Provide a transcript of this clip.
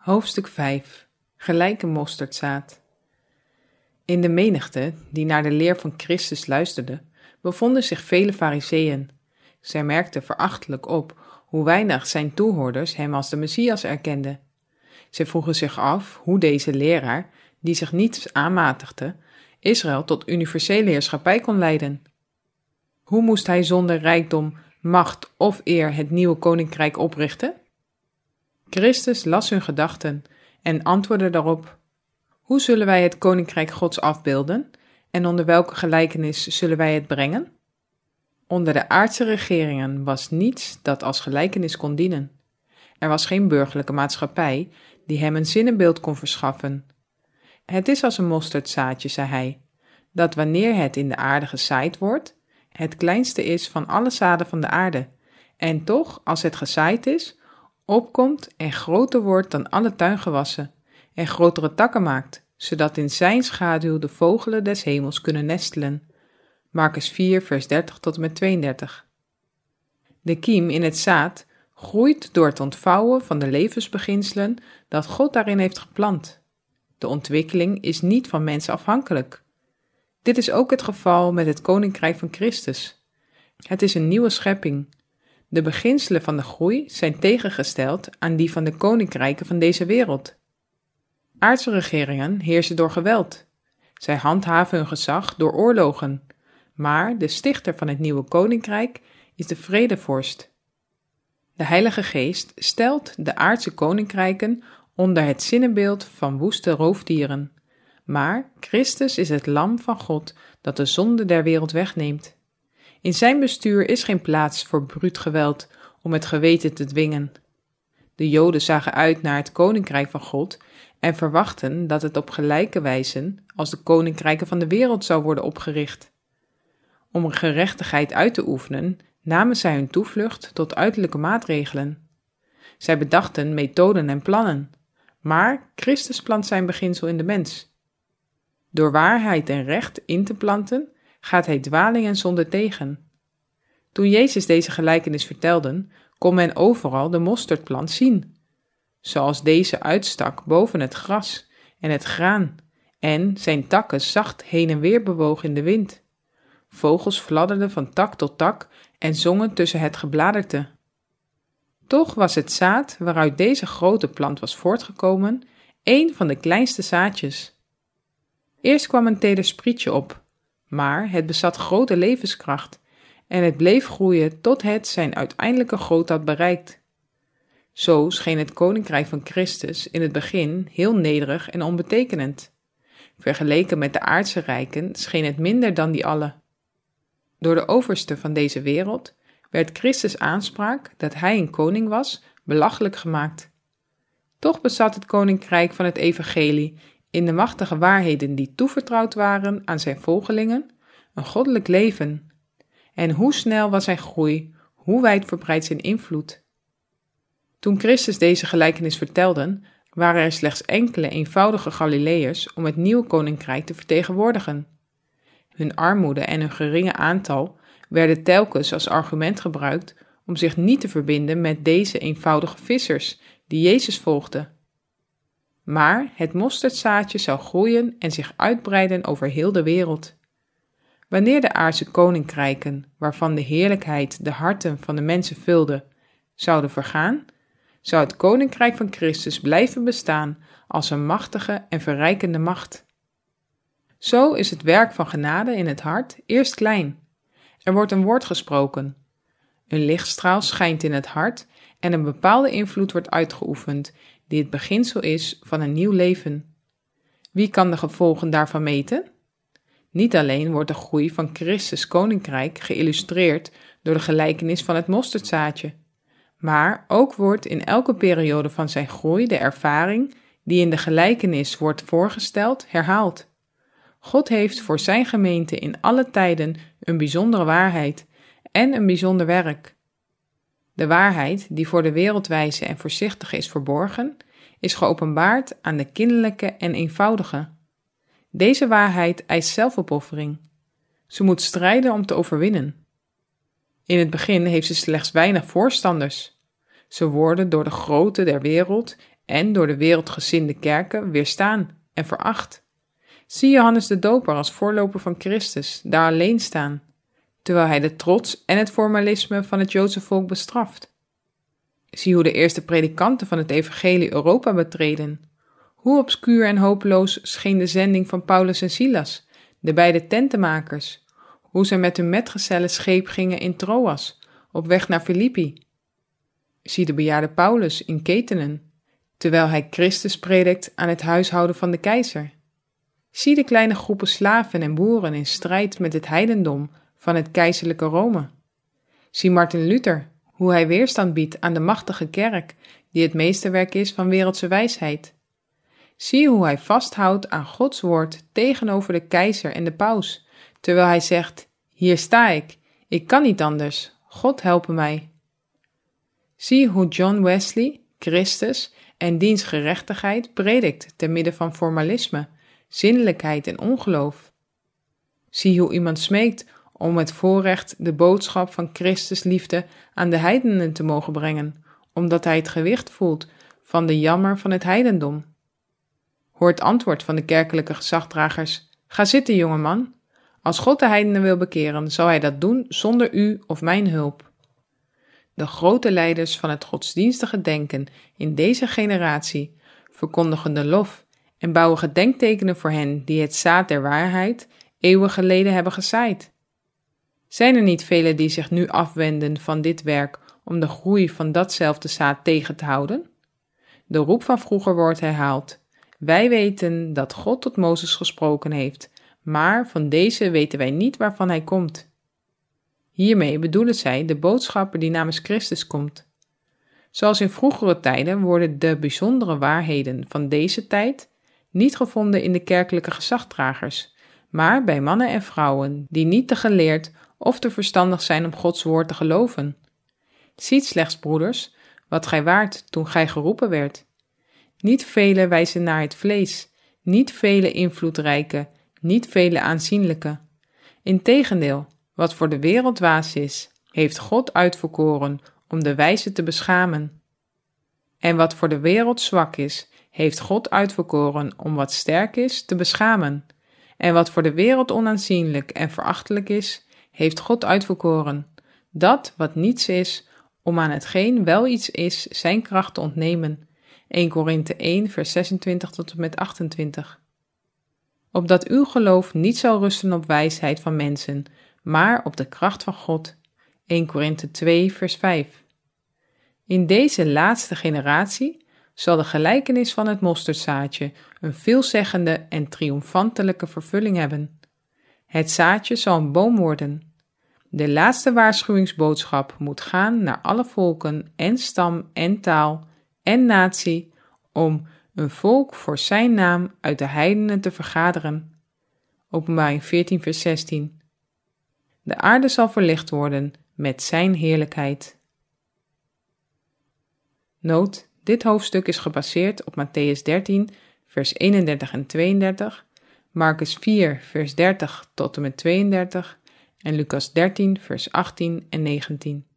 Hoofdstuk 5. Gelijke mosterdzaad. In de menigte, die naar de leer van Christus luisterde, bevonden zich vele farizeeën. Zij merkten verachtelijk op hoe weinig zijn toehoorders hem als de Messias erkenden. Zij vroegen zich af hoe deze leraar, die zich niets aanmatigde, Israël tot universele heerschappij kon leiden. Hoe moest hij zonder rijkdom, macht of eer het nieuwe koninkrijk oprichten? Christus las hun gedachten en antwoordde daarop: Hoe zullen wij het koninkrijk Gods afbeelden en onder welke gelijkenis zullen wij het brengen? Onder de aardse regeringen was niets dat als gelijkenis kon dienen. Er was geen burgerlijke maatschappij die hem een zinnebeeld kon verschaffen. Het is als een mosterdzaadje, zei hij, dat wanneer het in de aarde gezaaid wordt, het kleinste is van alle zaden van de aarde, en toch, als het gezaaid is, opkomt en groter wordt dan alle tuingewassen en grotere takken maakt, zodat in zijn schaduw de vogelen des hemels kunnen nestelen. Markus 4, vers 30 tot en met 32. De kiem in het zaad groeit door het ontvouwen van de levensbeginselen dat God daarin heeft geplant. De ontwikkeling is niet van mensen afhankelijk. Dit is ook het geval met het koninkrijk van Christus. Het is een nieuwe schepping. De beginselen van de groei zijn tegengesteld aan die van de koninkrijken van deze wereld. Aardse regeringen heersen door geweld. Zij handhaven hun gezag door oorlogen. Maar de stichter van het nieuwe koninkrijk is de vredevorst. De Heilige Geest stelt de aardse koninkrijken onder het zinnebeeld van woeste roofdieren. Maar Christus is het lam van God dat de zonde der wereld wegneemt. In zijn bestuur is geen plaats voor bruut geweld om het geweten te dwingen. De Joden zagen uit naar het koninkrijk van God en verwachten dat het op gelijke wijze als de koninkrijken van de wereld zou worden opgericht. Om gerechtigheid uit te oefenen, namen zij hun toevlucht tot uiterlijke maatregelen. Zij bedachten methoden en plannen, maar Christus plant zijn beginsel in de mens. Door waarheid en recht in te planten, gaat hij dwaling en zonde tegen. Toen Jezus deze gelijkenis vertelde, kon men overal de mosterdplant zien, zoals deze uitstak boven het gras en het graan, en zijn takken zacht heen en weer bewogen in de wind. Vogels fladderden van tak tot tak en zongen tussen het gebladerte. Toch was het zaad waaruit deze grote plant was voortgekomen, een van de kleinste zaadjes. Eerst kwam een teder sprietje op, maar het bezat grote levenskracht en het bleef groeien tot het zijn uiteindelijke grootte had bereikt. Zo scheen het koninkrijk van Christus in het begin heel nederig en onbetekenend. Vergeleken met de aardse rijken scheen het minder dan die alle. Door de overste van deze wereld werd Christus' aanspraak dat hij een koning was belachelijk gemaakt. Toch bezat het koninkrijk van het evangelie in de machtige waarheden die toevertrouwd waren aan zijn volgelingen een goddelijk leven. En hoe snel was zijn groei, hoe wijdverbreid zijn invloed. Toen Christus deze gelijkenis vertelde, waren er slechts enkele eenvoudige Galileërs om het nieuwe koninkrijk te vertegenwoordigen. Hun armoede en hun geringe aantal werden telkens als argument gebruikt om zich niet te verbinden met deze eenvoudige vissers die Jezus volgden. Maar het mosterdzaadje zou groeien en zich uitbreiden over heel de wereld. Wanneer de aardse koninkrijken, waarvan de heerlijkheid de harten van de mensen vulde, zouden vergaan, zou het koninkrijk van Christus blijven bestaan als een machtige en verrijkende macht. Zo is het werk van genade in het hart eerst klein. Er wordt een woord gesproken. Een lichtstraal schijnt in het hart en een bepaalde invloed wordt uitgeoefend, die het beginsel is van een nieuw leven. Wie kan de gevolgen daarvan meten? Niet alleen wordt de groei van Christus' koninkrijk geïllustreerd door de gelijkenis van het mosterdzaadje, maar ook wordt in elke periode van zijn groei de ervaring die in de gelijkenis wordt voorgesteld herhaald. God heeft voor zijn gemeente in alle tijden een bijzondere waarheid en een bijzonder werk. De waarheid, die voor de wereldwijze en voorzichtige is verborgen, is geopenbaard aan de kinderlijke en eenvoudige. Deze waarheid eist zelfopoffering. Ze moet strijden om te overwinnen. In het begin heeft ze slechts weinig voorstanders. Ze worden door de groten der wereld en door de wereldgezinde kerken weerstaan en veracht. Zie Johannes de Doper als voorloper van Christus daar alleen staan, terwijl hij de trots en het formalisme van het Joodse volk bestraft. Zie hoe de eerste predikanten van het evangelie Europa betreden. Hoe obscuur en hopeloos scheen de zending van Paulus en Silas, de beide tentenmakers, hoe zij met hun metgezellen scheep gingen in Troas, op weg naar Filippi. Zie de bejaarde Paulus in ketenen, terwijl hij Christus predikt aan het huishouden van de keizer. Zie de kleine groepen slaven en boeren in strijd met het heidendom van het keizerlijke Rome. Zie Martin Luther, hoe hij weerstand biedt aan de machtige kerk, die het meesterwerk is van wereldse wijsheid. Zie hoe hij vasthoudt aan Gods woord tegenover de keizer en de paus, terwijl hij zegt, hier sta ik kan niet anders, God helpe mij. Zie hoe John Wesley, Christus en diens gerechtigheid predikt te midden van formalisme, zinnelijkheid en ongeloof. Zie hoe iemand smeekt om het voorrecht de boodschap van Christus liefde aan de heidenen te mogen brengen, omdat hij het gewicht voelt van de jammer van het heidendom. Hoor het antwoord van de kerkelijke gezagdragers, ga zitten jongeman. Als God de heidenen wil bekeren, zal hij dat doen zonder u of mijn hulp. De grote leiders van het godsdienstige denken in deze generatie verkondigen de lof en bouwen gedenktekenen voor hen die het zaad der waarheid eeuwen geleden hebben gezaaid. Zijn er niet velen die zich nu afwenden van dit werk om de groei van datzelfde zaad tegen te houden? De roep van vroeger wordt herhaald. Wij weten dat God tot Mozes gesproken heeft, maar van deze weten wij niet waarvan hij komt. Hiermee bedoelen zij de boodschapper die namens Christus komt. Zoals in vroegere tijden worden de bijzondere waarheden van deze tijd niet gevonden in de kerkelijke gezagdragers, maar bij mannen en vrouwen die niet te geleerd of te verstandig zijn om Gods woord te geloven. Ziet slechts, broeders, wat gij waart toen gij geroepen werd. Niet vele wijzen naar het vlees, niet vele invloedrijke, niet vele aanzienlijke. Integendeel, wat voor de wereld waas is, heeft God uitverkoren om de wijze te beschamen. En wat voor de wereld zwak is, heeft God uitverkoren om wat sterk is te beschamen. En wat voor de wereld onaanzienlijk en verachtelijk is, heeft God uitverkoren. Dat wat niets is, om aan hetgeen wel iets is, zijn kracht te ontnemen. 1 Korinthe 1 vers 26 tot en met 28. Opdat uw geloof niet zal rusten op wijsheid van mensen, maar op de kracht van God. 1 Korinthe 2 vers 5. In deze laatste generatie zal de gelijkenis van het mosterdzaadje een veelzeggende en triomfantelijke vervulling hebben. Het zaadje zal een boom worden. De laatste waarschuwingsboodschap moet gaan naar alle volken en stam en taal en natie om een volk voor zijn naam uit de heidenen te vergaderen. Openbaring 14 vers 16. De aarde zal verlicht worden met zijn heerlijkheid. Noot, dit hoofdstuk is gebaseerd op Mattheüs 13 vers 31 en 32, Marcus 4 vers 30 tot en met 32 en Lucas 13 vers 18 en 19.